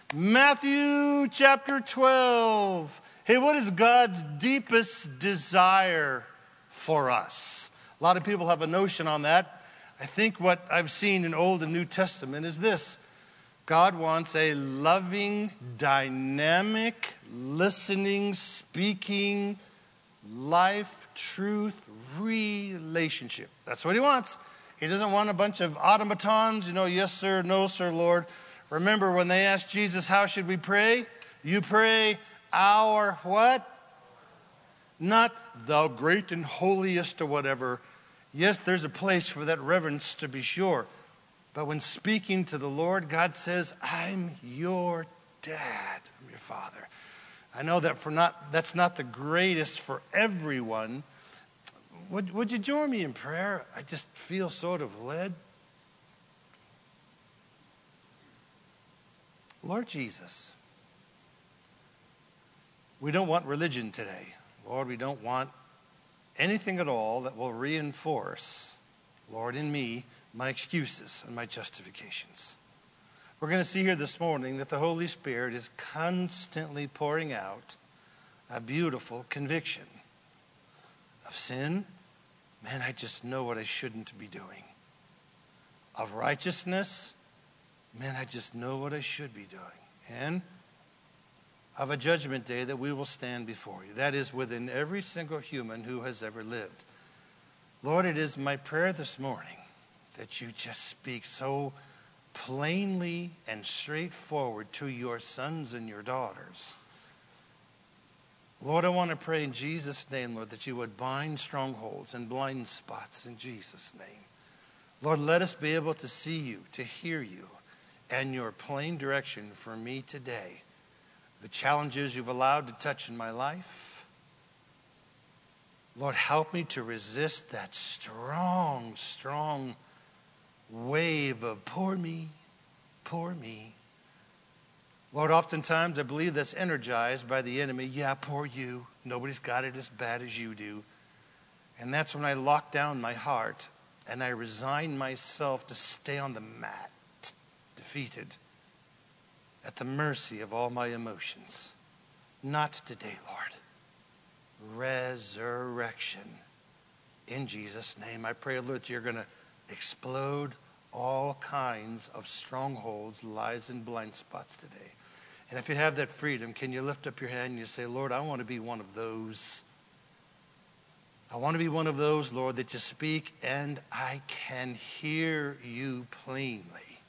Matthew chapter 12. Hey, what is God's deepest desire for us? A lot of people have a notion on that. I think what I've seen in Old and New Testament is this. God wants a loving, dynamic, listening, speaking, life, truth, relationship. That's what he wants. He doesn't want a bunch of automatons, yes, sir, no, sir, Lord. Remember when they asked Jesus, how should we pray? You pray, our what? Not thou great and holiest or whatever. Yes, there's a place for that reverence to be sure. But when speaking to the Lord, God says, I'm your dad. I'm your father. I know that that's not the greatest for everyone. Would you join me in prayer? I just feel sort of led. Lord Jesus, we don't want religion today. Lord, we don't want anything at all that will reinforce, Lord, in me, my excuses and my justifications. We're going to see here this morning that the Holy Spirit is constantly pouring out a beautiful conviction of sin. Man, I just know what I shouldn't be doing. Of righteousness. Man, I just know what I should be doing. And of a judgment day that we will stand before you. That is within every single human who has ever lived. Lord, it is my prayer this morning that you just speak so plainly and straightforward to your sons and your daughters. Lord, I want to pray in Jesus' name, Lord, that you would bind strongholds and blind spots in Jesus' name. Lord, let us be able to see you, to hear you, and your plain direction for me today. The challenges you've allowed to touch in my life. Lord, help me to resist that strong, strong wave of poor me, poor me. Lord, oftentimes I believe that's energized by the enemy. Yeah, poor you. Nobody's got it as bad as you do. And that's when I lock down my heart and I resign myself to stay on the mat, defeated, at the mercy of all my emotions. Not today, Lord. Resurrection. In Jesus' name, I pray, Lord, that you're going to explode all kinds of strongholds, lies, and blind spots today. And if you have that freedom, can you lift up your hand and you say, Lord, I want to be one of those. I want to be one of those, Lord, that you speak and I can hear you plainly.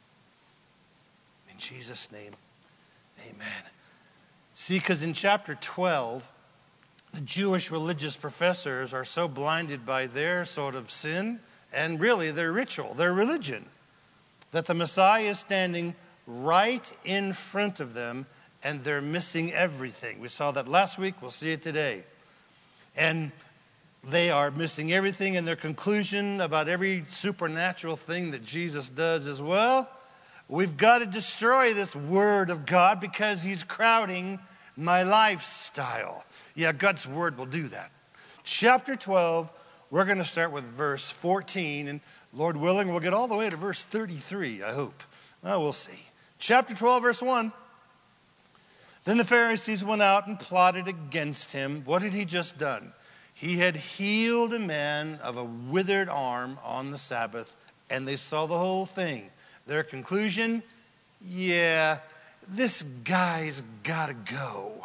In Jesus' name, amen. See, because in chapter 12, the Jewish religious professors are so blinded by their sort of sin and really their ritual, their religion, that the Messiah is standing right in front of them and they're missing everything. We saw that last week. We'll see it today. And they are missing everything in their conclusion about every supernatural thing that Jesus does as well. We've got to destroy this word of God because he's crowding my lifestyle. Yeah, God's word will do that. Chapter 12, we're going to start with verse 14. And Lord willing, we'll get all the way to verse 33, I hope. Well, we'll see. Chapter 12, verse 1. Then the Pharisees went out and plotted against him. What had he just done? He had healed a man of a withered arm on the Sabbath, and they saw the whole thing. Their conclusion, yeah, this guy's got to go.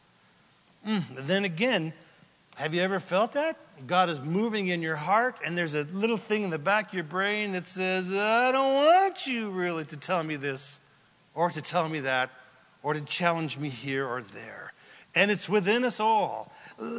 Then again, have you ever felt that? God is moving in your heart, and there's a little thing in the back of your brain that says, I don't want you really to tell me this, or to tell me that, or to challenge me here or there. And it's within us all.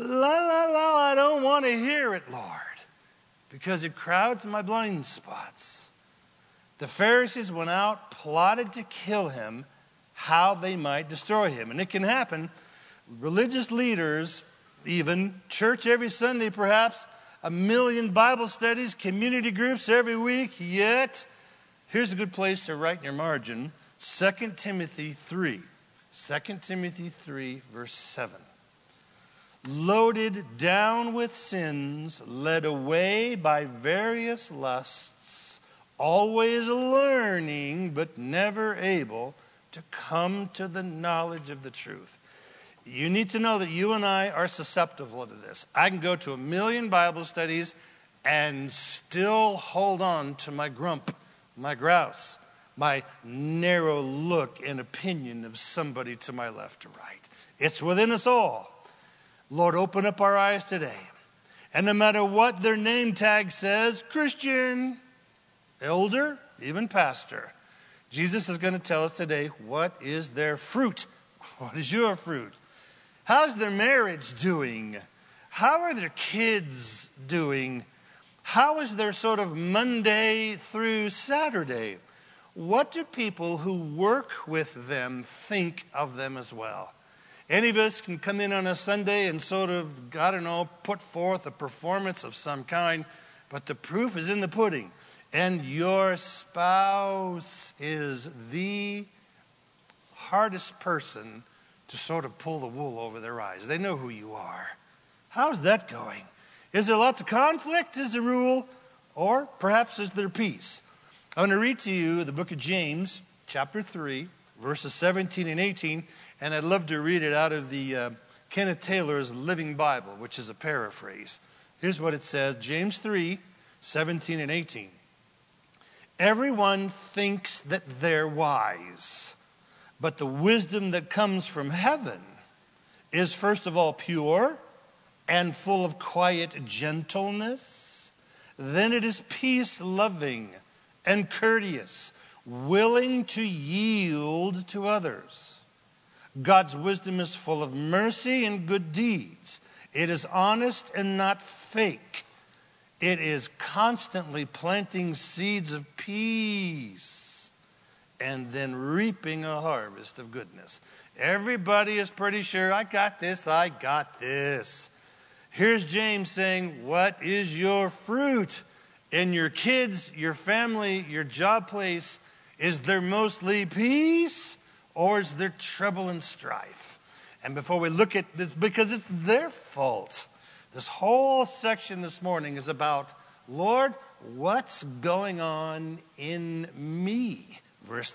I don't want to hear it, Lord, because it crowds my blind spots. The Pharisees went out, plotted to kill him, how they might destroy him. And it can happen. Religious leaders, even church every Sunday perhaps, 1 million Bible studies, community groups every week. Yet, here's a good place to write in your margin, 2 Timothy 3. 2 Timothy 3, verse 7. Loaded down with sins, led away by various lusts, always learning but never able to come to the knowledge of the truth. You need to know that you and I are susceptible to this. I can go to 1,000,000 Bible studies and still hold on to my grump, my grouse, my narrow look and opinion of somebody to my left or right. It's within us all. Lord, open up our eyes today. And no matter what their name tag says, Christian, elder, even pastor, Jesus is going to tell us today, what is their fruit? What is your fruit? How's their marriage doing? How are their kids doing? How is their sort of Monday through Saturday? What do people who work with them think of them as well? Any of us can come in on a Sunday and sort of, I don't know, put forth a performance of some kind, but the proof is in the pudding. And your spouse is the hardest person to sort of pull the wool over their eyes. They know who you are. How's that going? Is there lots of conflict as a rule? Or perhaps is there peace? I want to read to you the book of James, chapter 3, verses 17 and 18. And I'd love to read it out of the Kenneth Taylor's Living Bible, which is a paraphrase. Here's what it says, James 3, 17 and 18. Everyone thinks that they're wise, but the wisdom that comes from heaven is first of all pure and full of quiet gentleness. Then it is peace-loving and courteous, willing to yield to others. God's wisdom is full of mercy and good deeds. It is honest and not fake. It is constantly planting seeds of peace and then reaping a harvest of goodness. Everybody is pretty sure, I got this, I got this. Here's James saying, what is your fruit? In your kids, your family, your job place, is there mostly peace or is there trouble and strife? And before we look at this, because it's their fault, this whole section this morning is about, Lord, what's going on in me? Verse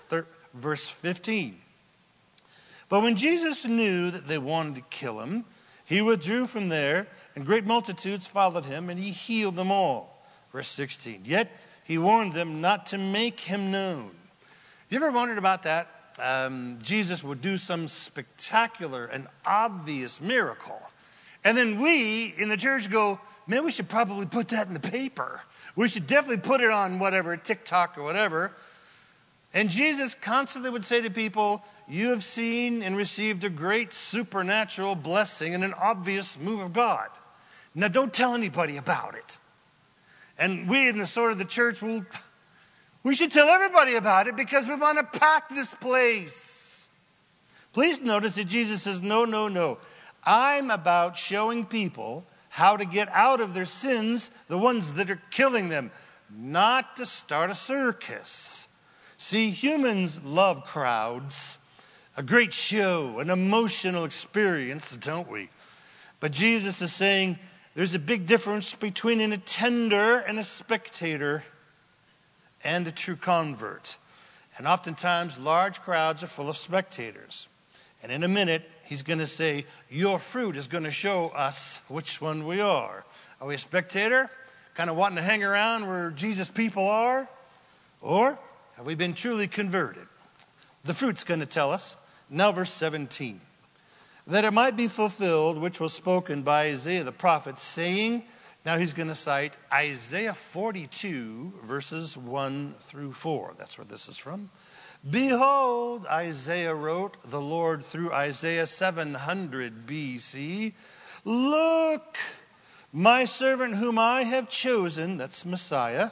15. But when Jesus knew that they wanted to kill him, he withdrew from there, and great multitudes followed him, and he healed them all. Verse 16. Yet he warned them not to make him known. You ever wondered about that? Jesus would do some spectacular and obvious miracle. And then we in the church go, man, we should probably put that in the paper. We should definitely put it on whatever, TikTok or whatever. And Jesus constantly would say to people, you have seen and received a great supernatural blessing and an obvious move of God. Now don't tell anybody about it. And we in the sort of the church we should tell everybody about it because we want to pack this place. Please notice that Jesus says, no, no, no. I'm about showing people how to get out of their sins, the ones that are killing them, not to start a circus. See, humans love crowds, a great show, an emotional experience, don't we? But Jesus is saying there's a big difference between an attender and a spectator and a true convert. And oftentimes, large crowds are full of spectators. And in a minute, he's going to say, your fruit is going to show us which one we are. Are we a spectator, kind of wanting to hang around where Jesus' people are? Or have we been truly converted? The fruit's going to tell us. Now verse 17. That it might be fulfilled, which was spoken by Isaiah the prophet, saying, now he's going to cite Isaiah 42, verses 1 through 4. That's where this is from. Behold, Isaiah wrote, the Lord through Isaiah 700 BC. Look, my servant whom I have chosen, that's Messiah,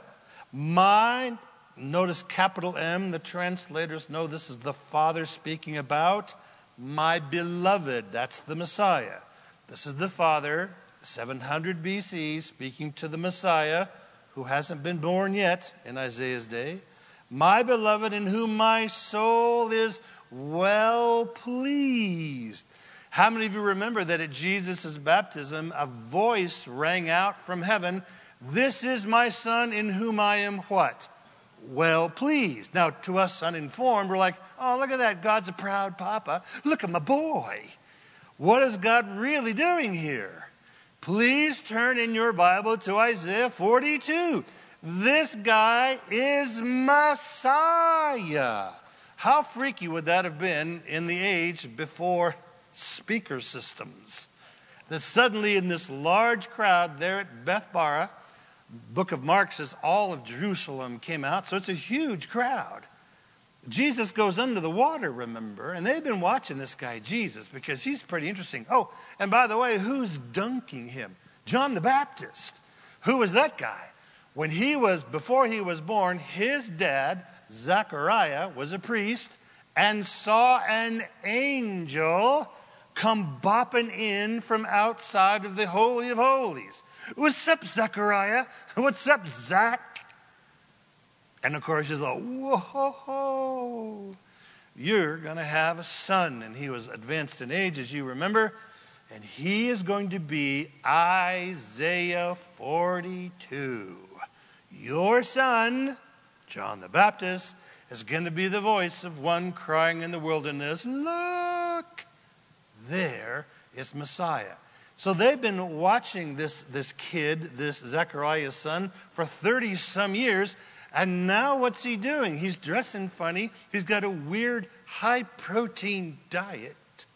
notice capital M, the translators know this is the Father speaking about, my beloved, that's the Messiah. This is the Father, 700 BC, speaking to the Messiah, who hasn't been born yet in Isaiah's day. My beloved, in whom my soul is well pleased. How many of you remember that at Jesus' baptism, a voice rang out from heaven, this is my son in whom I am what? well pleased. Now, to us uninformed, we're like, oh, look at that. God's a proud papa. Look at my boy. What is God really doing here? Please turn in your Bible to Isaiah 42. This guy is Messiah. How freaky would that have been in the age before speaker systems? That suddenly in this large crowd there at Bethbara, Book of Mark says all of Jerusalem came out, so it's a huge crowd. Jesus goes under the water, remember, and they've been watching this guy, Jesus, because he's pretty interesting. Oh, and by the way, who's dunking him? John the Baptist. Who was that guy? Before he was born, his dad, Zechariah, was a priest and saw an angel come bopping in from outside of the Holy of Holies. What's up, Zechariah? What's up, Zach? And of course, he's like, whoa, you're going to have a son. And he was advanced in age, as you remember. And he is going to be Isaiah 42. Your son, John the Baptist, is going to be the voice of one crying in the wilderness, look, there is Messiah. So they've been watching this kid, this Zechariah's son, for 30-some years. And now what's he doing? He's dressing funny. He's got a weird high-protein diet.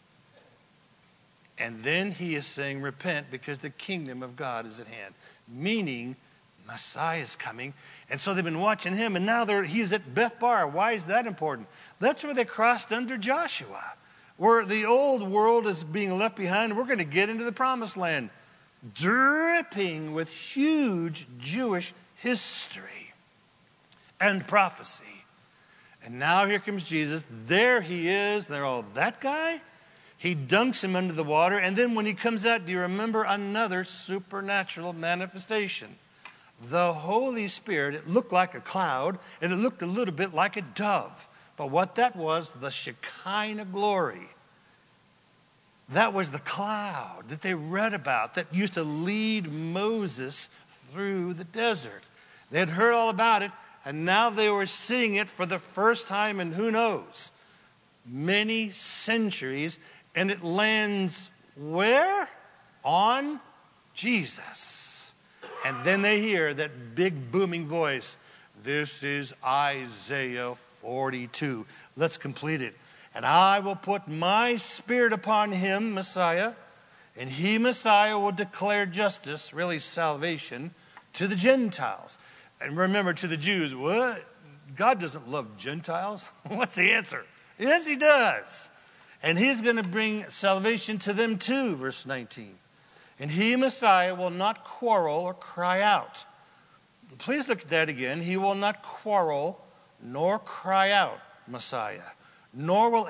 And then he is saying, repent, because the kingdom of God is at hand. Meaning, Messiah is coming. And so they've been watching him, and now he's at Bethbara. Why is that important? That's where they crossed under Joshua, where the old world is being left behind. We're going to get into the promised land, dripping with huge Jewish history and prophecy. And now here comes Jesus. There he is. They're all, that guy? He dunks him under the water. And then when he comes out, do you remember another supernatural manifestation? The Holy Spirit, it looked like a cloud, and it looked a little bit like a dove. But what that was, the Shekinah glory. That was the cloud that they read about that used to lead Moses through the desert. They had heard all about it, and now they were seeing it for the first time in who knows, many centuries. And it lands where? On Jesus. And then they hear that big booming voice. This is Isaiah 42. Let's complete it. And I will put my spirit upon him, Messiah, and he, Messiah, will declare justice, really salvation, to the Gentiles. And remember, to the Jews, what? God doesn't love Gentiles? What's the answer? Yes, he does. And he's going to bring salvation to them too, verse 19. And he, Messiah, will not quarrel or cry out. Please look at that again. He will not quarrel nor cry out, Messiah. Nor will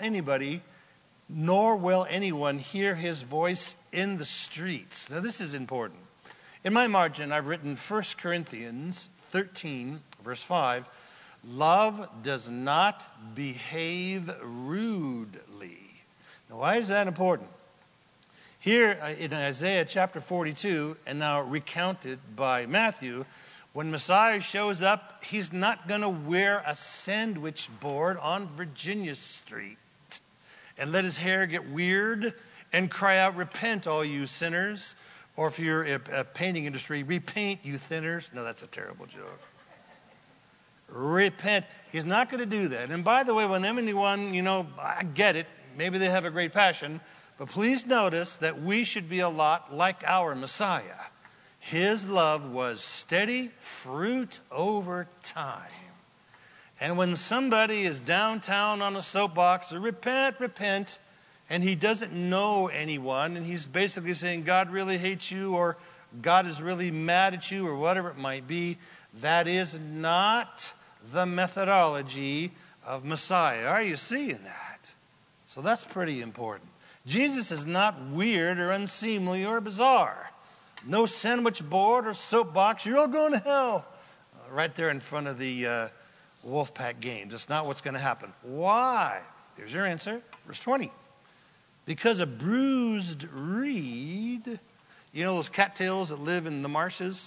anyone hear his voice in the streets. Now this is important. In my margin, I've written 1 Corinthians 13, verse 5. Love does not behave rudely. Now, why is that important? Here in Isaiah chapter 42, and now recounted by Matthew, when Messiah shows up, he's not going to wear a sandwich board on Virginia Street and let his hair get weird and cry out, repent, all you sinners. Or if you're a painting industry, repaint, you thinners. No, that's a terrible joke. Repent. He's not going to do that. And by the way, when anyone, I get it. Maybe they have a great passion, but please notice that we should be a lot like our Messiah. His love was steady fruit over time. And when somebody is downtown on a soapbox, repent, and he doesn't know anyone, and he's basically saying God really hates you, or God is really mad at you, or whatever it might be, that is not the methodology of Messiah. Are you seeing that? So that's pretty important. Jesus is not weird or unseemly or bizarre. No sandwich board or soapbox. You're all going to hell. Right there in front of the Wolfpack games. That's not what's going to happen. Why? Here's your answer. Verse 20. Because a bruised reed, those cattails that live in the marshes?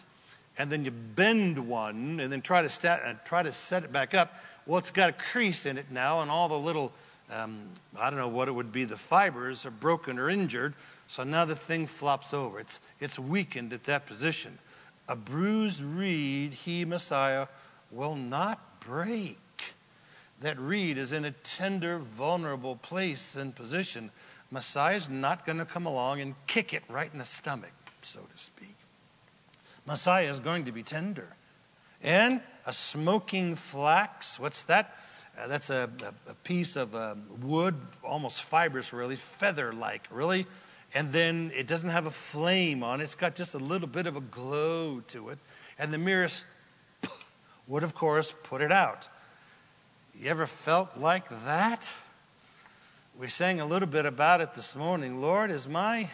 and then you bend one and then try to set it back up. Well, it's got a crease in it now, and all the little, I don't know what it would be, the fibers are broken or injured, so now the thing flops over. It's weakened at that position. A bruised reed, he, Messiah, will not break. That reed is in a tender, vulnerable place and position. Messiah's not going to come along and kick it right in the stomach, so to speak. Messiah is going to be tender. And a smoking flax, what's that? That's a piece of wood, almost fibrous really, feather-like really. And then it doesn't have a flame on it. It's got just a little bit of a glow to it. And the merest would, of course, put it out. You ever felt like that? We sang a little bit about it this morning. Lord, is my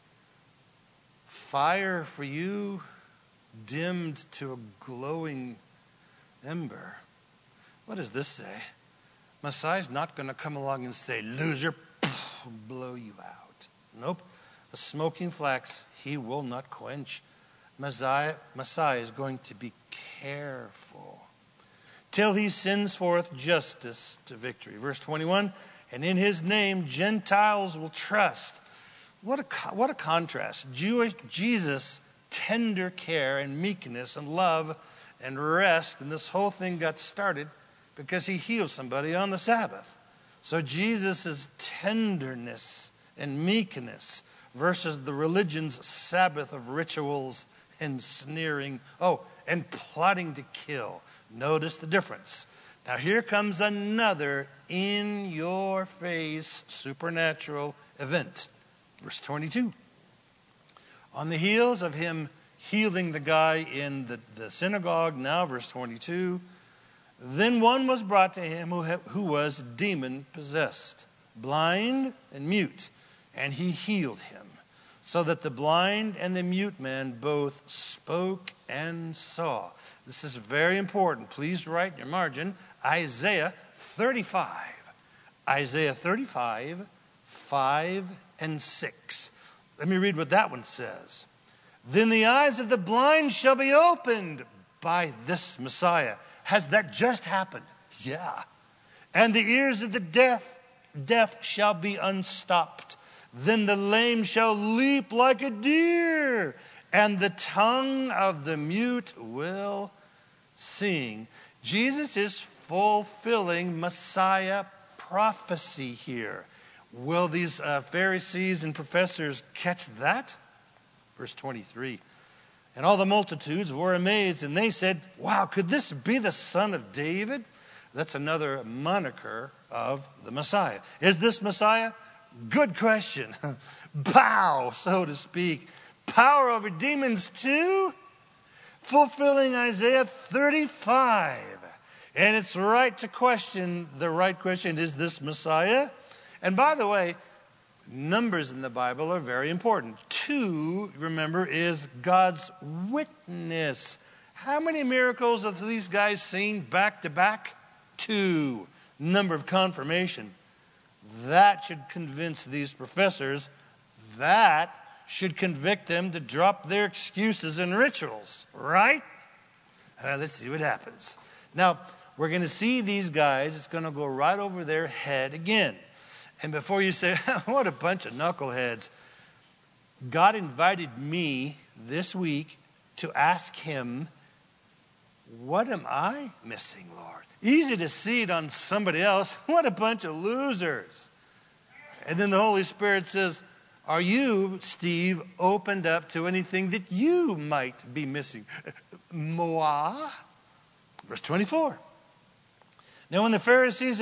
fire for you dimmed to a glowing ember? What does this say? Messiah's not going to come along and say, loser, blow you out. Nope. A smoking flax he will not quench. Messiah is going to be careful till he sends forth justice to victory. Verse 21, and in his name Gentiles will trust. What a contrast. Jesus' tender care and meekness and love and rest, and this whole thing got started because he healed somebody on the Sabbath. So Jesus' tenderness and meekness versus the religion's Sabbath of rituals and sneering, and plotting to kill. Notice the difference. Now here comes another in-your-face supernatural event. Verse 22. On the heels of him healing the guy in the synagogue, now verse 22, then one was brought to him who was demon-possessed, blind and mute, and he healed him, so that the blind and the mute man both spoke and saw. This is very important. Please write in your margin, Isaiah 35. Isaiah 35, 5 and 6. Let me read what that one says. Then the eyes of the blind shall be opened by this Messiah. Has that just happened? Yeah. And the ears of the deaf shall be unstopped. Then the lame shall leap like a deer, and the tongue of the mute will sing. Jesus is fulfilling Messiah prophecy here. Will these Pharisees and professors catch that? Verse 23. And all the multitudes were amazed, and they said, wow, could this be the son of David? That's another moniker of the Messiah. Is this Messiah? Good question. Bow, so to speak. Power over demons too? Fulfilling Isaiah 35. And it's right to question, the right question, is this Messiah? And by the way, numbers in the Bible are very important. 2, remember, is God's witness. How many miracles have these guys seen back to back? 2. Number of confirmation. That should convince these professors. That should convict them to drop their excuses and rituals, right? Let's see what happens. Now, we're going to see these guys. It's going to go right over their head again. And before you say, what a bunch of knuckleheads, God invited me this week to ask him, what am I missing, Lord? Easy to see it on somebody else. What a bunch of losers. And then the Holy Spirit says, are you, Steve, opened up to anything that you might be missing? Moi? Verse 24. Now when the Pharisees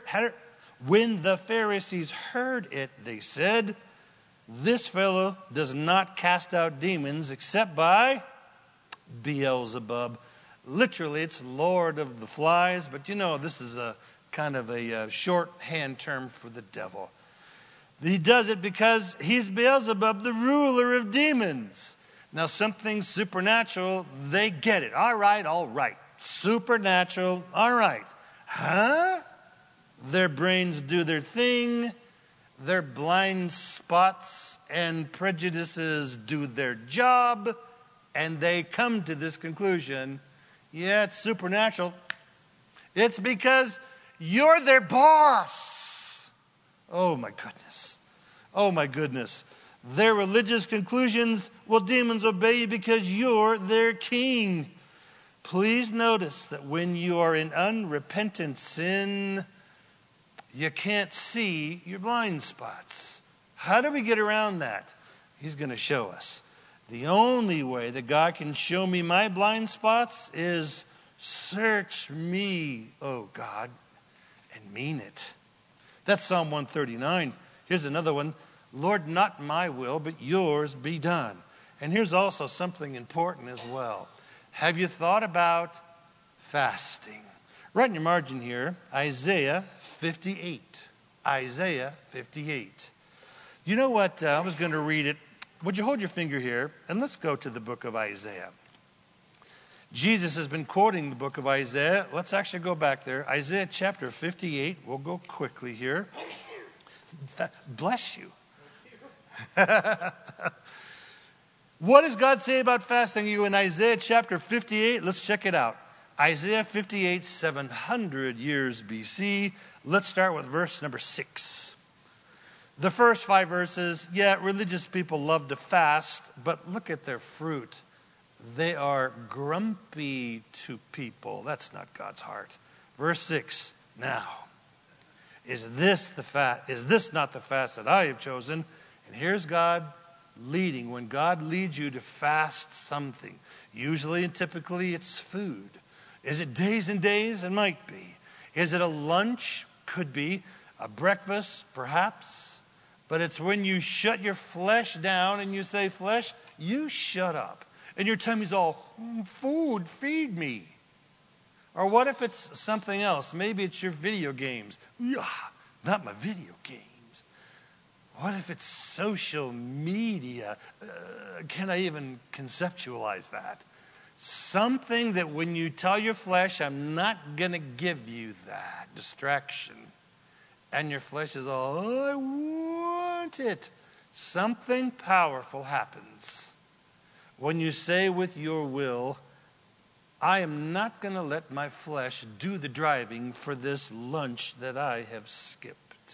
heard it, they said, this fellow does not cast out demons except by Beelzebub. Literally, it's Lord of the Flies, but you know, this is a kind of a shorthand term for the devil. He does it because he's Beelzebub, the ruler of demons. Now, something supernatural, they get it. All right. Supernatural, all right. Huh? Their brains do their thing. Their blind spots and prejudices do their job. and they come to this conclusion, yeah, it's supernatural. It's because you're their boss. Oh, my goodness. Oh, my goodness. Their religious conclusions, well, demons obey you because you're their king. Please notice that when you are in unrepentant sin, you can't see your blind spots. How do we get around that? He's going to show us. The only way that God can show me my blind spots is search me, oh God, and mean it. That's Psalm 139. Here's another one. Lord, not my will, but yours be done. And here's also something important as well. Have you thought about fasting? Write in your margin here, Isaiah 58. Isaiah 58. You know what? I was going to read it. Would you hold your finger here? And let's go to the book of Isaiah. Jesus has been quoting the book of Isaiah. Let's actually go back there. Isaiah chapter 58. We'll go quickly here. Bless you. What does God say about fasting? You in Isaiah chapter 58? Let's check it out. Isaiah 58, 700 years BC. Let's start with verse number 6. The first 5 verses, yeah, religious people love to fast, but look at their fruit. They are grumpy to people. That's not God's heart. Verse 6, now, is this not the fast that I have chosen? And here's God leading. When God leads you to fast something, usually and typically it's food. Is it days and days? It might be. Is it a lunch? Could be. A breakfast? Perhaps. But it's when you shut your flesh down and you say, flesh, you shut up. And your tummy's all, food, feed me. Or what if it's something else? Maybe it's your video games. Not my video games. What if it's social media? Can I even conceptualize that? Something that when you tell your flesh, I'm not going to give you that distraction. And your flesh is all, oh, I want it. Something powerful happens when you say with your will, I am not going to let my flesh do the driving for this lunch that I have skipped.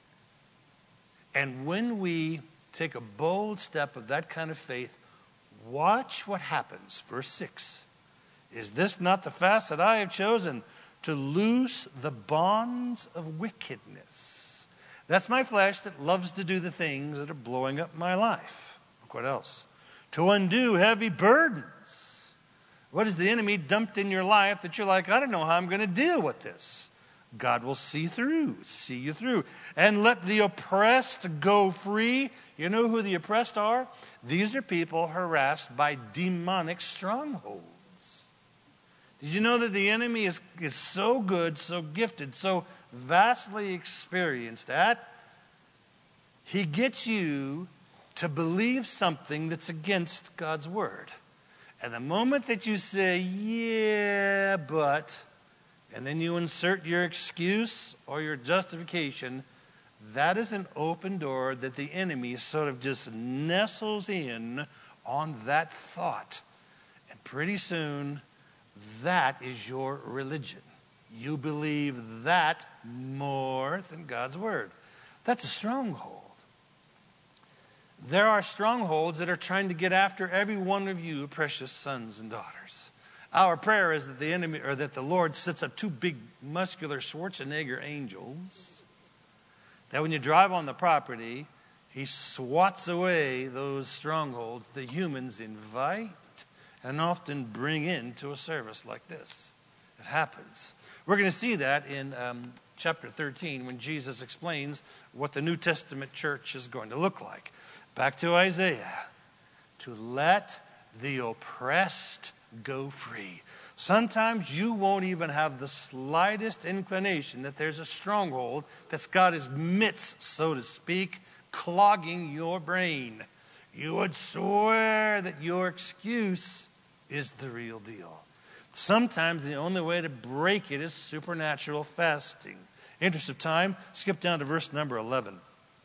And when we take a bold step of that kind of faith, watch what happens. Verse 6. Is this not the fast that I have chosen? To loose the bonds of wickedness. That's my flesh that loves to do the things that are blowing up my life. Look what else. To undo heavy burdens. What is the enemy dumped in your life that you're like, I don't know how I'm going to deal with this? God will see you through. And let the oppressed go free. You know who the oppressed are? These are people harassed by demonic strongholds. Did you know that the enemy is so good, so gifted, so vastly experienced at? He gets you to believe something that's against God's word. And the moment that you say, yeah, but, and then you insert your excuse or your justification, that is an open door that the enemy sort of just nestles in on that thought. And pretty soon, that is your religion. You believe that more than God's word. That's a stronghold. There are strongholds that are trying to get after every one of you, precious sons and daughters. Our prayer is that the enemy, or that the Lord sets up 2 big, muscular Schwarzenegger angels, that when you drive on the property, he swats away those strongholds that humans invite and often bring into a service like this. It happens. We're going to see that in chapter 13 when Jesus explains what the New Testament church is going to look like. Back to Isaiah. To let the oppressed go free. Sometimes you won't even have the slightest inclination that there's a stronghold that's got his mitts, so to speak, clogging your brain. You would swear that your excuse is the real deal. Sometimes the only way to break it is supernatural fasting. Interest of time, skip down to verse number 11.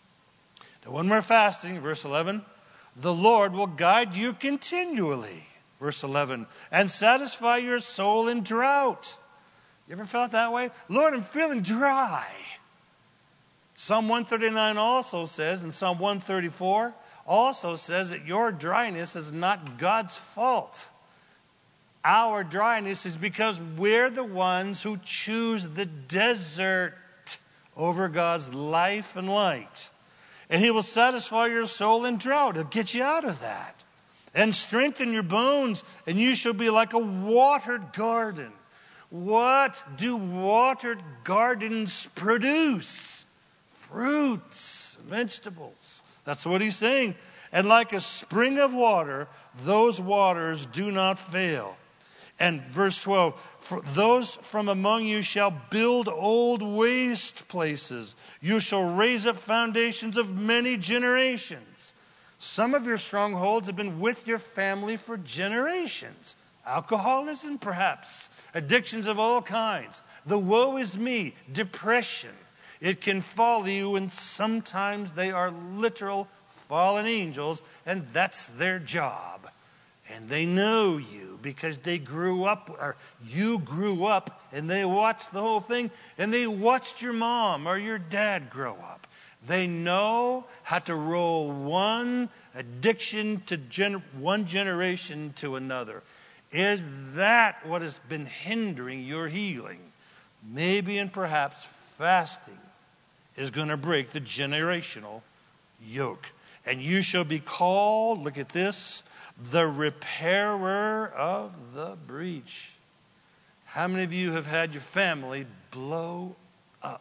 Now when we're fasting, verse 11, the Lord will guide you continually. Verse 11, and satisfy your soul in drought. You ever felt that way? Lord, I'm feeling dry. Psalm 139 also says, and Psalm 134 also says that your dryness is not God's fault. Our dryness is because we're the ones who choose the desert over God's life and light. And he will satisfy your soul in drought. He'll get you out of that. And strengthen your bones, and you shall be like a watered garden. What do watered gardens produce? Fruits, vegetables. That's what he's saying. And like a spring of water, those waters do not fail. And verse 12, for those from among you shall build old waste places. You shall raise up foundations of many generations. Some of your strongholds have been with your family for generations. Alcoholism, perhaps. Addictions of all kinds. The woe is me. Depression. It can follow you, and sometimes they are literal fallen angels, and that's their job. And they know you because they grew up, or you grew up, and they watched the whole thing, and they watched your mom or your dad grow up. They know how to roll one addiction to one generation to another. Is that what has been hindering your healing? Maybe and perhaps fasting is going to break the generational yoke. And you shall be called, look at this, the repairer of the breach. How many of you have had your family blow up?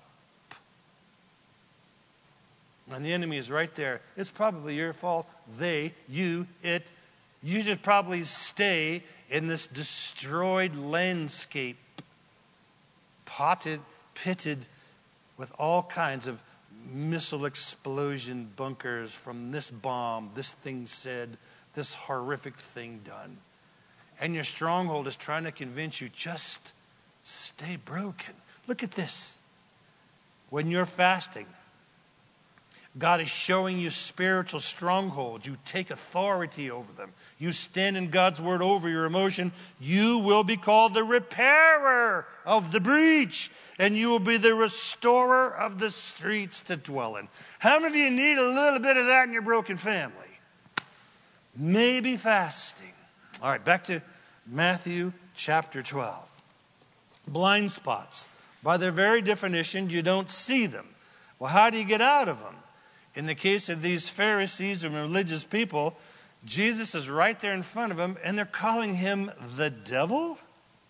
And the enemy is right there. It's probably your fault. You just probably stay in this destroyed landscape, pitted with all kinds of missile explosion bunkers from this bomb, this thing said, this horrific thing done. And your stronghold is trying to convince you, just stay broken. Look at this. When you're fasting, God is showing you spiritual strongholds. You take authority over them. You stand in God's word over your emotion. You will be called the repairer of the breach, and you will be the restorer of the streets to dwell in. How many of you need a little bit of that in your broken family? Maybe fasting. All right, back to Matthew chapter 12. Blind spots. By their very definition, you don't see them. Well, how do you get out of them? In the case of these Pharisees and religious people, Jesus is right there in front of them, and they're calling him the devil?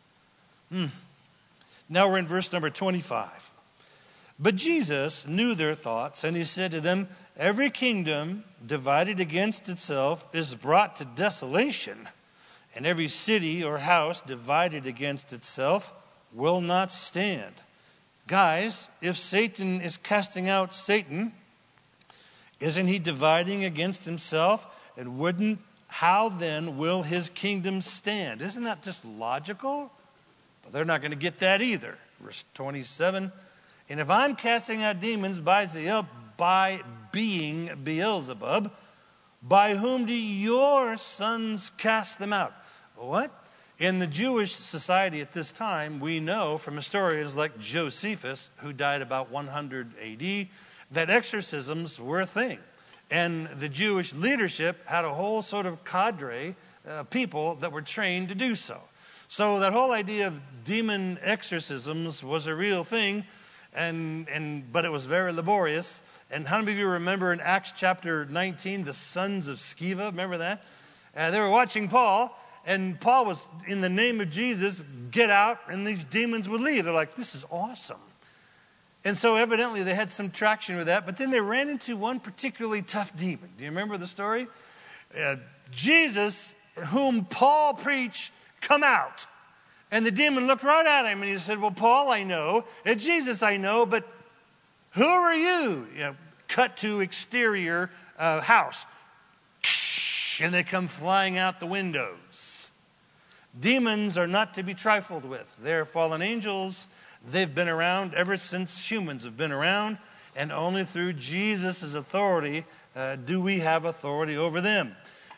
Now we're in verse number 25. But Jesus knew their thoughts, and he said to them, every kingdom divided against itself is brought to desolation, and every city or house divided against itself will not stand. Guys, if Satan is casting out Satan, isn't he dividing against himself? And how then will his kingdom stand? Isn't that just logical? But they're not going to get that either. Verse 27, and if I'm casting out demons by being Beelzebub, by whom do your sons cast them out? What? In the Jewish society at this time, we know from historians like Josephus, who died about 100 AD, that exorcisms were a thing. And the Jewish leadership had a whole sort of cadre, people that were trained to do so. So that whole idea of demon exorcisms was a real thing, but it was very laborious. And how many of you remember in Acts chapter 19, the sons of Sceva? Remember that? They were watching Paul, and Paul was, in the name of Jesus, get out, and these demons would leave. They're like, this is awesome. And so evidently they had some traction with that, but then they ran into one particularly tough demon. Do you remember the story? Jesus, whom Paul preached, come out. And the demon looked right at him and he said, well, Paul I know, and Jesus I know, but who are you? Cut to exterior house. And they come flying out the windows. Demons are not to be trifled with. They're fallen angels. They've been around ever since humans have been around, and only through Jesus' authority do we have authority over them.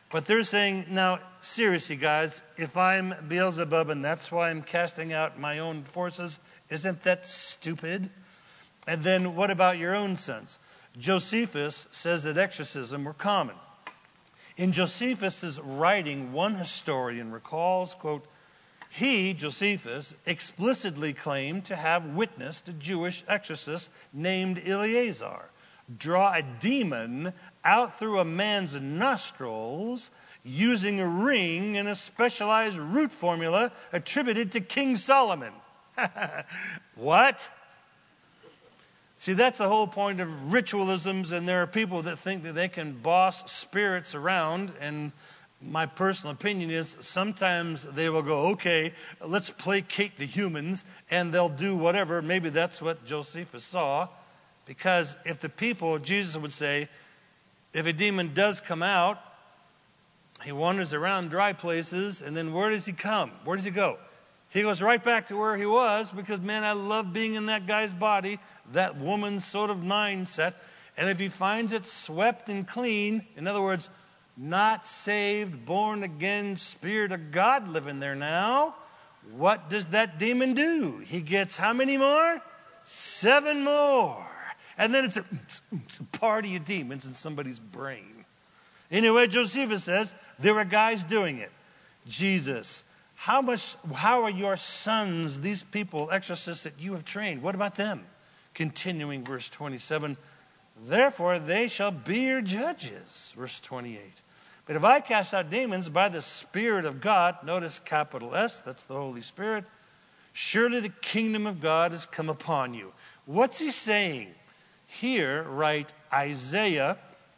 But they're saying, now, seriously, guys, if I'm Beelzebub and that's why I'm casting out my own forces, isn't that stupid? And then what about your own sons? Josephus says that exorcism were common. In Josephus' writing, one historian recalls, quote, he, Josephus, explicitly claimed to have witnessed a Jewish exorcist named Eleazar draw a demon out through a man's nostrils using a ring and a specialized root formula attributed to King Solomon. What? See, that's the whole point of ritualisms, and there are people that think that they can boss spirits around, and my personal opinion is sometimes they will go, okay, let's placate the humans, and they'll do whatever. Maybe that's what Josephus saw, because if the people, Jesus would say, if a demon does come out, he wanders around dry places, and then where does he come? Where does he go? He goes right back to where he was because, man, I love being in that guy's body, that woman's sort of mindset. And if he finds it swept and clean, in other words, not saved, born again, Spirit of God living there now, what does that demon do? He gets how many more? 7 more. And then it's a party of demons in somebody's brain. Anyway, Josephus says there were guys doing it. Jesus, how are your sons, these people, exorcists that you have trained? What about them? Continuing verse 27, therefore they shall be your judges. Verse 28. But if I cast out demons by the Spirit of God, notice capital S, that's the Holy Spirit, surely the kingdom of God has come upon you. What's he saying? Here, write Isaiah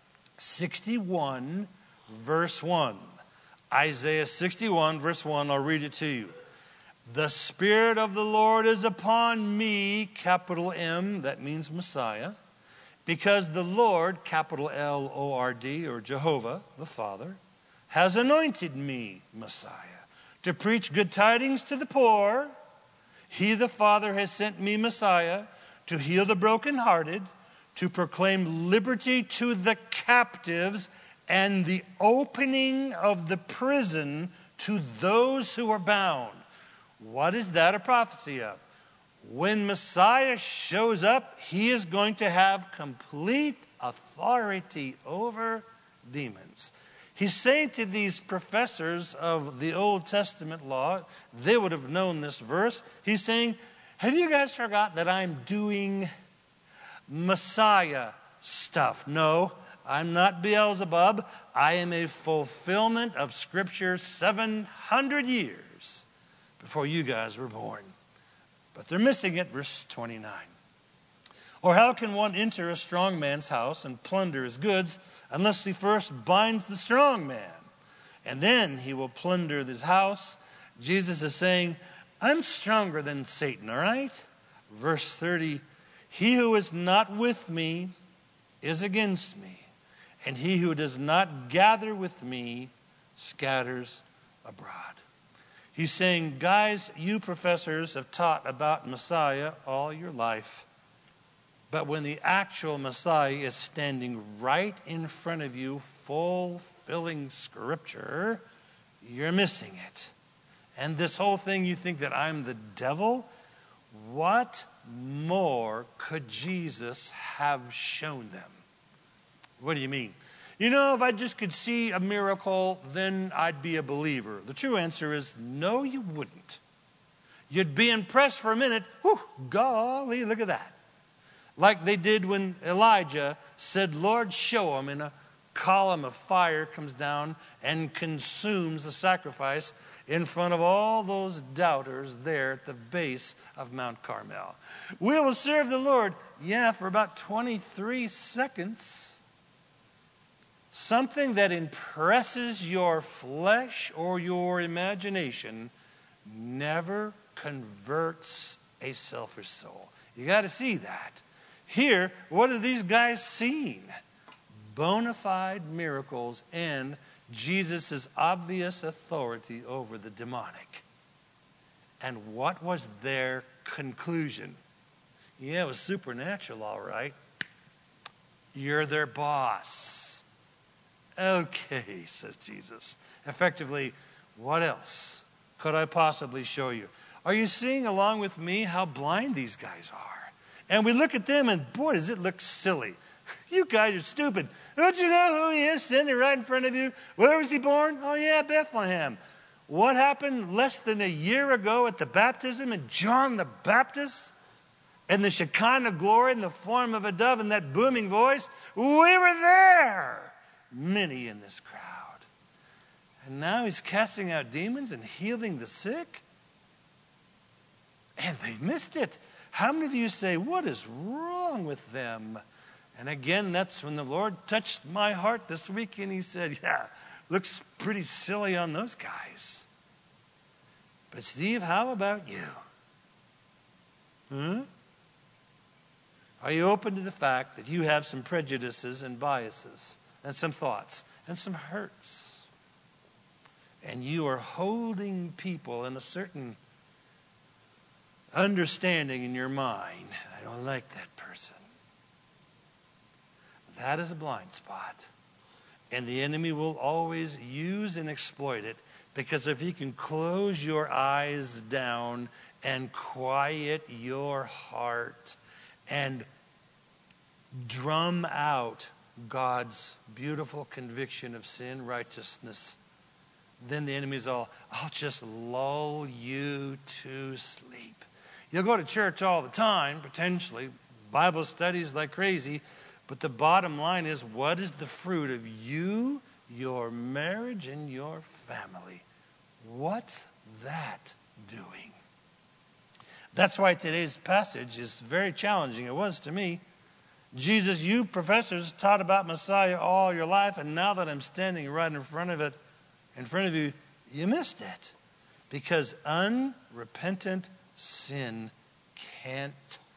61, verse 1. Isaiah 61, verse 1, I'll read it to you. The Spirit of the Lord is upon me, capital M, that means Messiah, because the Lord, capital L-O-R-D, or Jehovah, the Father, has anointed me, Messiah, to preach good tidings to the poor. He, the Father, has sent me, Messiah, to heal the brokenhearted, to proclaim liberty to the captives, and the opening of the prison to those who are bound. What is that a prophecy of? When Messiah shows up, he is going to have complete authority over demons. He's saying to these professors of the Old Testament law, they would have known this verse. He's saying, have you guys forgot that I'm doing Messiah stuff? No, I'm not Beelzebub. I am a fulfillment of Scripture 700 years before you guys were born. But they're missing it, verse 29. Or how can one enter a strong man's house and plunder his goods unless he first binds the strong man? And then he will plunder his house. Jesus is saying, I'm stronger than Satan, all right? Verse 30, he who is not with me is against me, and he who does not gather with me scatters abroad. He's saying, guys, you professors have taught about Messiah all your life, but when the actual Messiah is standing right in front of you, fulfilling Scripture, you're missing it. And this whole thing, you think that I'm the devil? What more could Jesus have shown them? What do you mean? You know, if I just could see a miracle, then I'd be a believer. The true answer is no, you wouldn't. You'd be impressed for a minute. Whew, golly, look at that. Like they did when Elijah said, Lord, show him, and a column of fire comes down and consumes the sacrifice in front of all those doubters there at the base of Mount Carmel. We will serve the Lord, yeah, for about 23 seconds. Something that impresses your flesh or your imagination never converts a selfish soul. You got to see that. Here, what are these guys seeing? Bona fide miracles and Jesus' obvious authority over the demonic. And what was their conclusion? Yeah, it was supernatural, all right. You're their boss. Okay, says Jesus. Effectively, what else could I possibly show you? Are you seeing along with me how blind these guys are? And we look at them and boy, does it look silly. You guys are stupid. Don't you know who he is standing right in front of you? Where was he born? Oh yeah, Bethlehem. What happened less than a year ago at the baptism in John the Baptist? And the Shekinah glory in the form of a dove and that booming voice? We were there. Many in this crowd. And now he's casting out demons and healing the sick? And they missed it. How many of you say, what is wrong with them? And again, that's when the Lord touched my heart this week and he said, yeah, looks pretty silly on those guys. But Steve, how about you? Are you open to the fact that you have some prejudices and biases and some thoughts and some hurts? And you are holding people in a certain understanding in your mind. I don't like that person. That is a blind spot. And the enemy will always use and exploit it, because if he can close your eyes down and quiet your heart and drum out God's beautiful conviction of sin, righteousness, then the enemy's I'll just lull you to sleep. You'll go to church all the time, potentially, Bible studies like crazy, but the bottom line is, what is the fruit of you, your marriage, and your family? What's that doing? That's why today's passage is very challenging. It was to me. Jesus, you professors taught about Messiah all your life, and now that I'm standing right in front of you, you missed it. Because unrepentant sin can't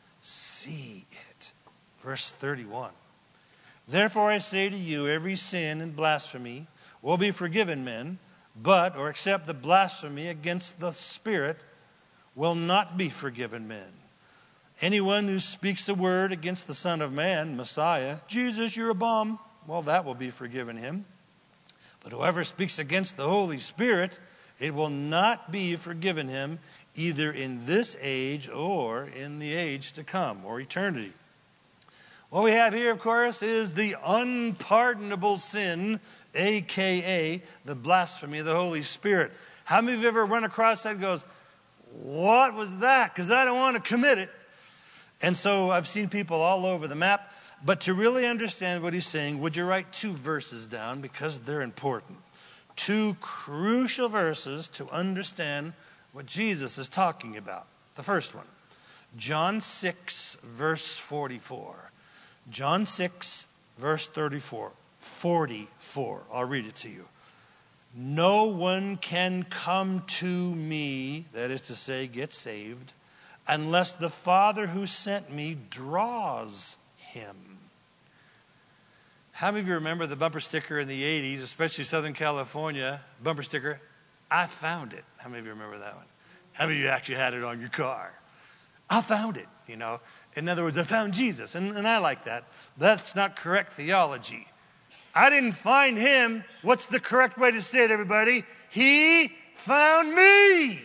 see it. Verse 31. Therefore I say to you, every sin and blasphemy will be forgiven men, but, or except the blasphemy against the Spirit, will not be forgiven men. Anyone who speaks a word against the Son of Man, Messiah, Jesus, you're a bum, well, that will be forgiven him. But whoever speaks against the Holy Spirit, it will not be forgiven him, either in this age or in the age to come, or eternity. What we have here, of course, is the unpardonable sin, a.k.a. the blasphemy of the Holy Spirit. How many of you have ever run across that and goes, what was that? Because I don't want to commit it. And so I've seen people all over the map. But to really understand what he's saying, would you write 2 verses down? Because they're important. 2 crucial verses to understand what Jesus is talking about. The first one, John 6, verse 44. John 6, verse 34. 44. I'll read it to you. No one can come to me, that is to say, get saved, unless the Father who sent me draws him. How many of you remember the bumper sticker in the 80s, especially Southern California, bumper sticker, I found it. How many of you remember that one? How many of you actually had it on your car? I found it, you know. In other words, I found Jesus, and I like that. That's not correct theology. I didn't find him. What's the correct way to say it, everybody? He found me.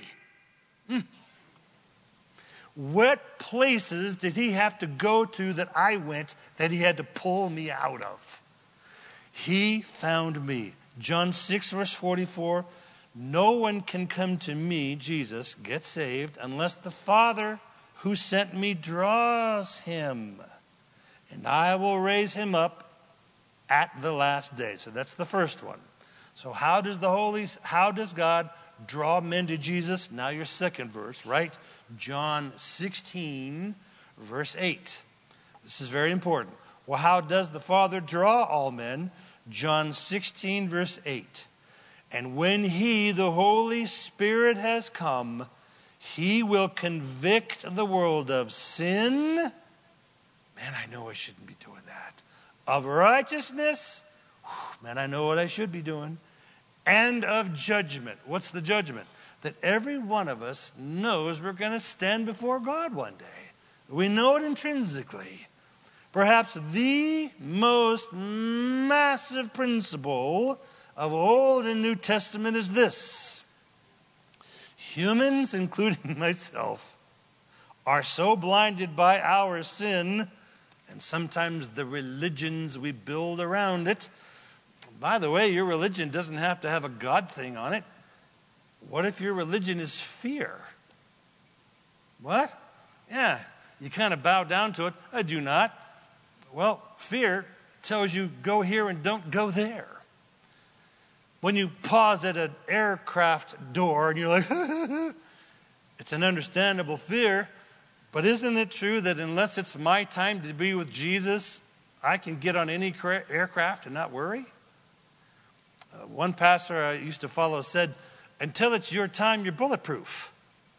What places did he have to go to that I went that he had to pull me out of? He found me. John 6, verse 44. No one can come to me, Jesus, get saved, unless the Father who sent me draws him. And I will raise him up at the last day. So that's the first one. So how does God draw men to Jesus? Now your second verse, right? John 16, verse 8. This is very important. Well, how does the Father draw all men? John 16, verse 8. And when he, the Holy Spirit, has come, he will convict the world of sin. Man, I know I shouldn't be doing that. Of righteousness. Man, I know what I should be doing. And of judgment. What's the judgment? That every one of us knows we're going to stand before God one day. We know it intrinsically. Perhaps the most massive principle of Old and New Testament is this. Humans, including myself, are so blinded by our sin and sometimes the religions we build around it. By the way, your religion doesn't have to have a God thing on it. What if your religion is fear? What? Yeah, you kind of bow down to it. I do not. Well, fear tells you go here and don't go there. When you pause at an aircraft door and you're like, it's an understandable fear, but isn't it true that unless it's my time to be with Jesus, I can get on any aircraft and not worry? One pastor I used to follow said, until it's your time, you're bulletproof.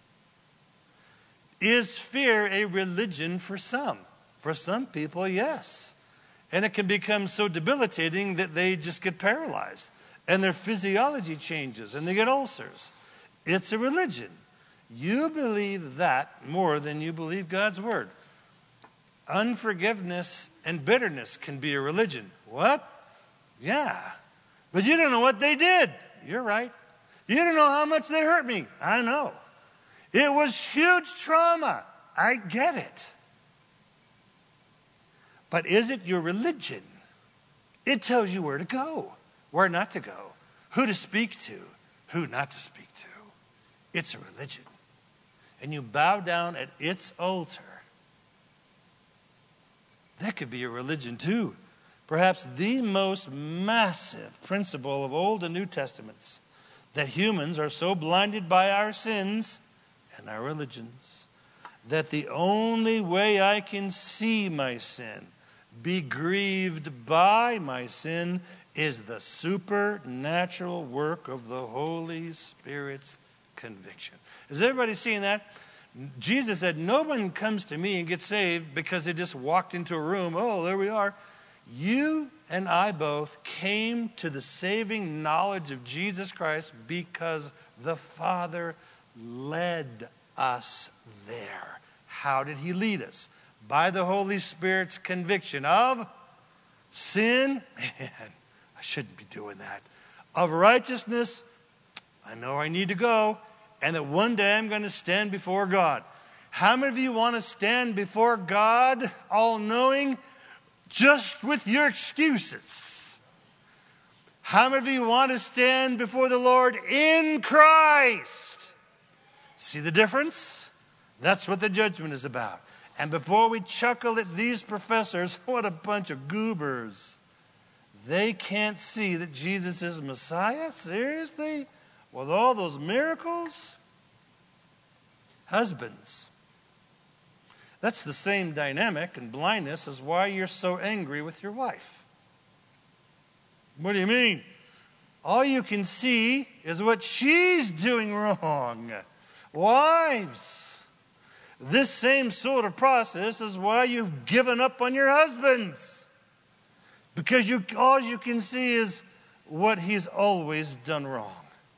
Is fear a religion for some? For some people, yes. And it can become so debilitating that they just get paralyzed. And their physiology changes and they get ulcers. It's a religion. You believe that more than you believe God's word. Unforgiveness and bitterness can be a religion. What? Yeah. But you don't know what they did. You're right. You don't know how much they hurt me. I know. It was huge trauma. I get it. But is it your religion? It tells you where to go, where not to go, who to speak to, who not to speak to. It's a religion. And you bow down at its altar. That could be a religion too. Perhaps the most massive principle of Old and New Testaments, that humans are so blinded by our sins and our religions that the only way I can see my sin, be grieved by my sin, is the supernatural work of the Holy Spirit's conviction. Is everybody seeing that? Jesus said, no one comes to me and gets saved because they just walked into a room. Oh, there we are. You and I both came to the saving knowledge of Jesus Christ because the Father led us there. How did he lead us? By the Holy Spirit's conviction of sin. Man, I shouldn't be doing that. Of righteousness. I know I need to go. And that one day I'm going to stand before God. How many of you want to stand before God, all-knowing, just with your excuses? How many of you want to stand before the Lord in Christ? See the difference? That's what the judgment is about. And before we chuckle at these professors, what a bunch of goobers. They can't see that Jesus is Messiah? Seriously? With all those miracles? Husbands. That's the same dynamic and blindness as why you're so angry with your wife. What do you mean? All you can see is what she's doing wrong. Wives, this same sort of process is why you've given up on your husbands. Because all you can see is what he's always done wrong.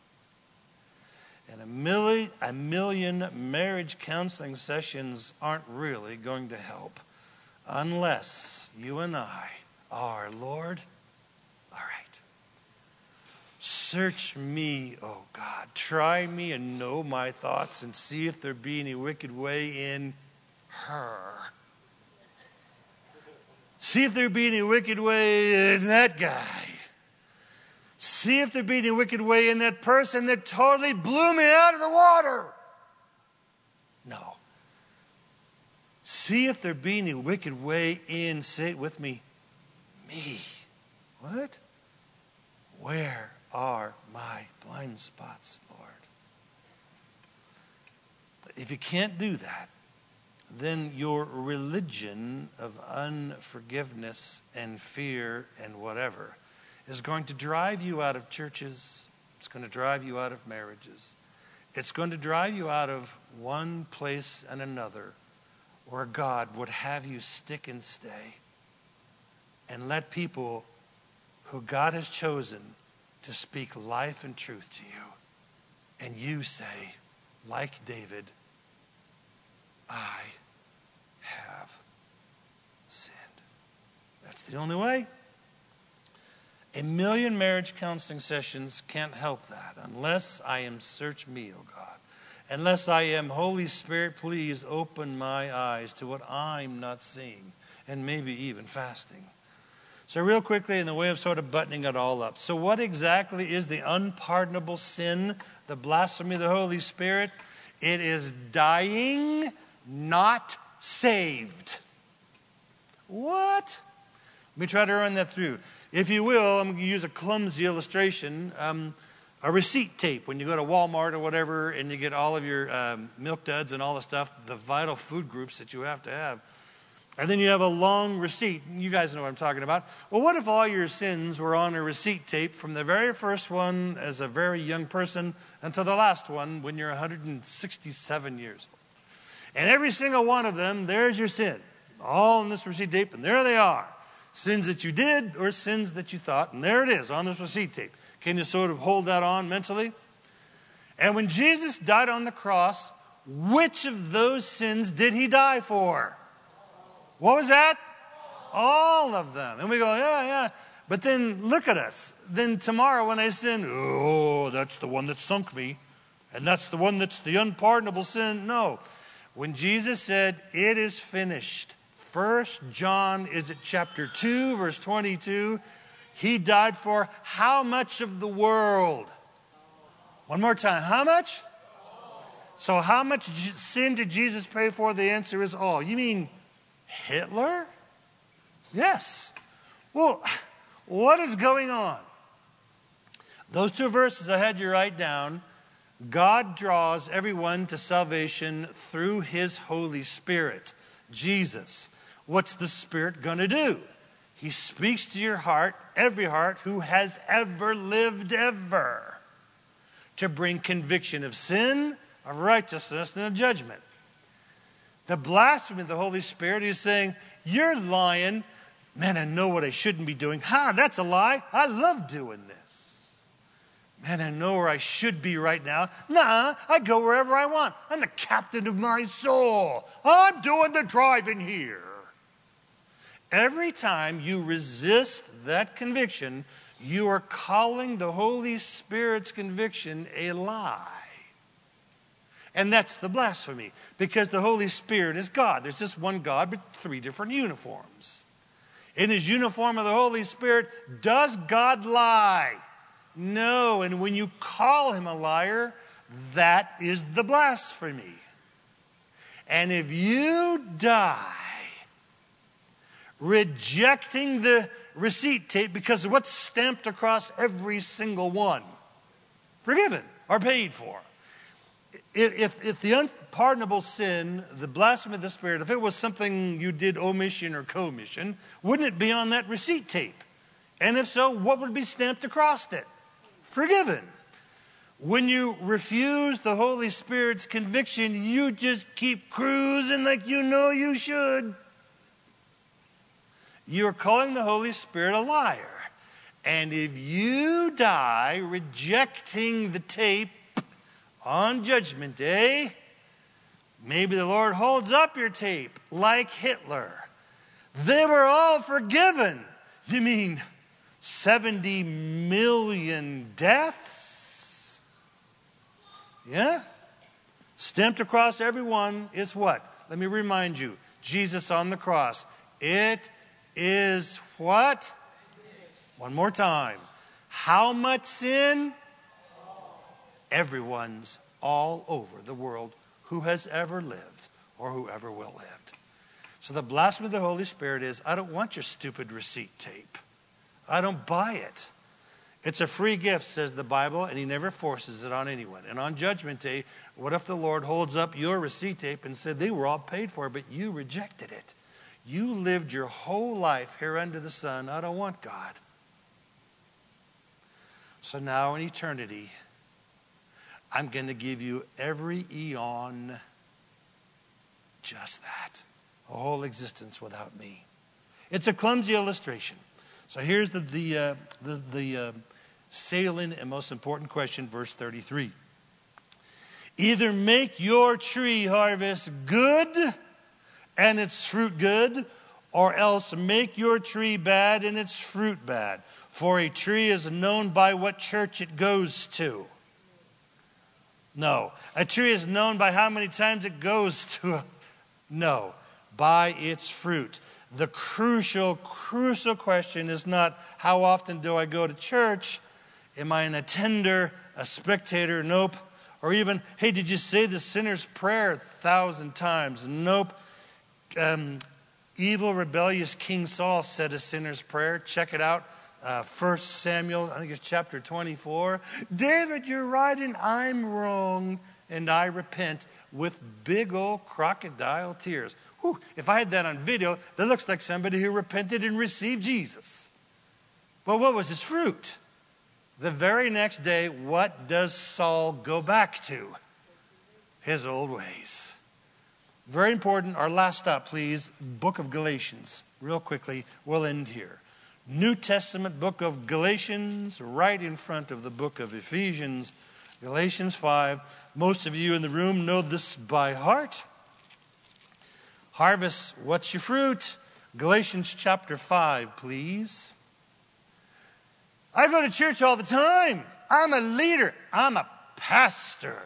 And a million marriage counseling sessions aren't really going to help unless you and I are, Lord, all right. Search me, oh God. Try me and know my thoughts and see if there be any wicked way in her. See if there be any wicked way in that guy. See if there be any wicked way in that person that totally blew me out of the water. No. See if there be any wicked way in, say it with me, me. What? Where are my blind spots, Lord? If you can't do that, then your religion of unforgiveness and fear and whatever is going to drive you out of churches. It's going to drive you out of marriages. It's going to drive you out of one place and another where God would have you stick and stay and let people who God has chosen to speak life and truth to you. And you say, like David, I have sinned. That's the only way. 1,000,000 marriage counseling sessions can't help that unless I am search me, oh God. Unless I am, Holy Spirit, please open my eyes to what I'm not seeing, and maybe even fasting. So real quickly, in the way of sort of buttoning it all up. So what exactly is the unpardonable sin, the blasphemy of the Holy Spirit? It is dying, not saved. What? Let me try to run that through. If you will, I'm going to use a clumsy illustration. A receipt tape, when you go to Walmart or whatever and you get all of your milk duds and all the stuff, the vital food groups that you have to have. And then you have a long receipt. You guys know what I'm talking about. Well, what if all your sins were on a receipt tape from the very first one as a very young person until the last one when you're 167 years old? And every single one of them, there's your sin. All in this receipt tape, and there they are. Sins that you did or sins that you thought, and there it is on this receipt tape. Can you sort of hold that on mentally? And when Jesus died on the cross, which of those sins did he die for? What was that? All of them. And we go, yeah. But then look at us. Then tomorrow when I sin, oh, that's the one that sunk me. And that's the one that's the unpardonable sin. No. When Jesus said, it is finished. 1 John, is it chapter 2, verse 22? He died for how much of the world? One more time. How much? So how much sin did Jesus pay for? The answer is all. You mean Hitler? Yes. Well, what is going on? Those two verses I had you write down. God draws everyone to salvation through his Holy Spirit, Jesus. What's the Spirit going to do? He speaks to your heart, every heart who has ever lived ever, to bring conviction of sin, of righteousness, and of judgment. The blasphemy of the Holy Spirit is saying, you're lying. Man, I know what I shouldn't be doing. That's a lie. I love doing this. Man, I know where I should be right now. Nah, I go wherever I want. I'm the captain of my soul. I'm doing the driving here. Every time you resist that conviction, you are calling the Holy Spirit's conviction a lie. And that's the blasphemy, because the Holy Spirit is God. There's just one God, but three different uniforms. In his uniform of the Holy Spirit, does God lie? No. And when you call him a liar, that is the blasphemy. And if you die rejecting the receipt tape because of what's stamped across every single one, forgiven or paid for. If the unpardonable sin, the blasphemy of the Spirit, if it was something you did omission or commission, wouldn't it be on that receipt tape? And if so, what would be stamped across it? Forgiven. When you refuse the Holy Spirit's conviction, you just keep cruising like you know you should. You're calling the Holy Spirit a liar. And if you die rejecting the tape on Judgment Day, maybe the Lord holds up your tape like Hitler. They were all forgiven. You mean 70 million deaths? Yeah? Stamped across everyone is what? Let me remind you. Jesus on the cross. It is what? One more time. How much sin? Everyone's all over the world who has ever lived or who ever will live. So the blasphemy of the Holy Spirit is, I don't want your stupid receipt tape. I don't buy it. It's a free gift, says the Bible, and he never forces it on anyone. And on Judgment Day, what if the Lord holds up your receipt tape and said they were all paid for, but you rejected it? You lived your whole life here under the sun. I don't want God. So now in eternity, I'm going to give you every eon just that. A whole existence without me. It's a clumsy illustration. So here's the salient and most important question, verse 33. Either make your tree harvest good and its fruit good, or else make your tree bad and its fruit bad. For a tree is known by what church it goes to. No. A tree is known by how many times it goes to. No. By its fruit. The crucial question is not how often do I go to church? Am I an attender, a spectator? Nope. Or even, hey, did you say the sinner's prayer 1,000 times? Nope. Evil, rebellious King Saul said a sinner's prayer. Check it out. 1 Samuel, I think it's chapter 24. David, you're right and I'm wrong and I repent, with big old crocodile tears. Whew, if I had that on video, that looks like somebody who repented and received Jesus. But what was his fruit? The very next day, what does Saul go back to? His old ways. Very important. Our last stop, please. Book of Galatians. Real quickly, we'll end here. New Testament book of Galatians, right in front of the book of Ephesians. Galatians 5. Most of you in the room know this by heart. Harvest, what's your fruit? Galatians chapter 5, please. I go to church all the time. I'm a leader. I'm a pastor.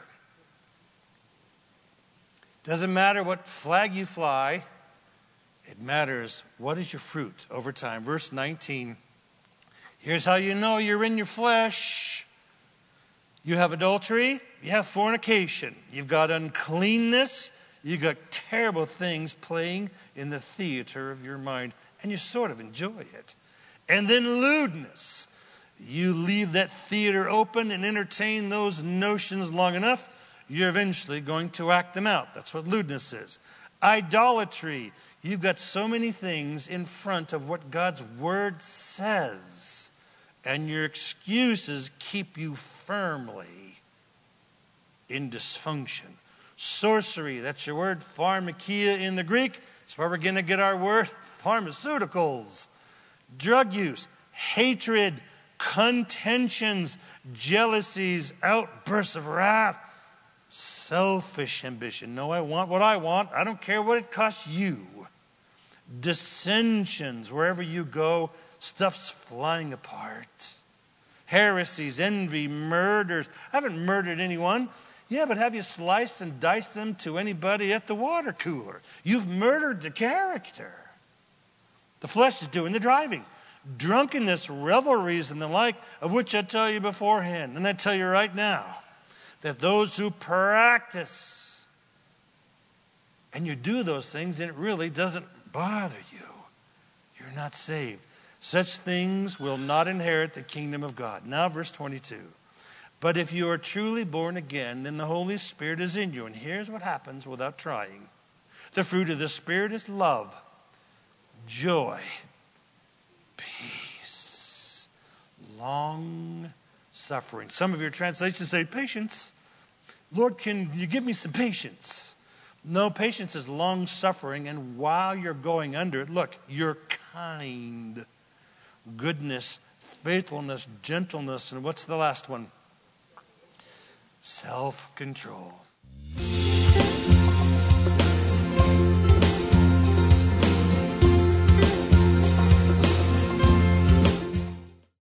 Doesn't matter what flag you fly. It matters what is your fruit over time. Verse 19. Here's how you know you're in your flesh. You have adultery. You have fornication. You've got uncleanness. You've got terrible things playing in the theater of your mind. And you sort of enjoy it. And then lewdness. You leave that theater open and entertain those notions long enough, you're eventually going to act them out. That's what lewdness is. Idolatry. You've got so many things in front of what God's word says, and your excuses keep you firmly in dysfunction. Sorcery, that's your word, pharmakia in the Greek. That's where we're going to get our word, pharmaceuticals. Drug use, hatred, contentions, jealousies, outbursts of wrath, selfish ambition. No, I want what I want. I don't care what it costs you. Dissensions, wherever you go, stuff's flying apart. Heresies, envy, murders. I haven't murdered anyone. Yeah, but have you sliced and diced them to anybody at the water cooler? You've murdered the character. The flesh is doing the driving. Drunkenness, revelries, and the like, of which I tell you beforehand, and I tell you right now, that those who practice, and you do those things, and it really doesn't bother you, you're not saved. Such things will not inherit the kingdom of God. Now, verse 22. But if you are truly born again, then the Holy Spirit is in you. And here's what happens without trying. The fruit of the Spirit is love, joy, peace, long suffering. Some of your translations say patience. Lord, can you give me some patience? No, patience is long suffering, and while you're going under it, look, you're kind. Goodness, faithfulness, gentleness, and what's the last one? Self-control.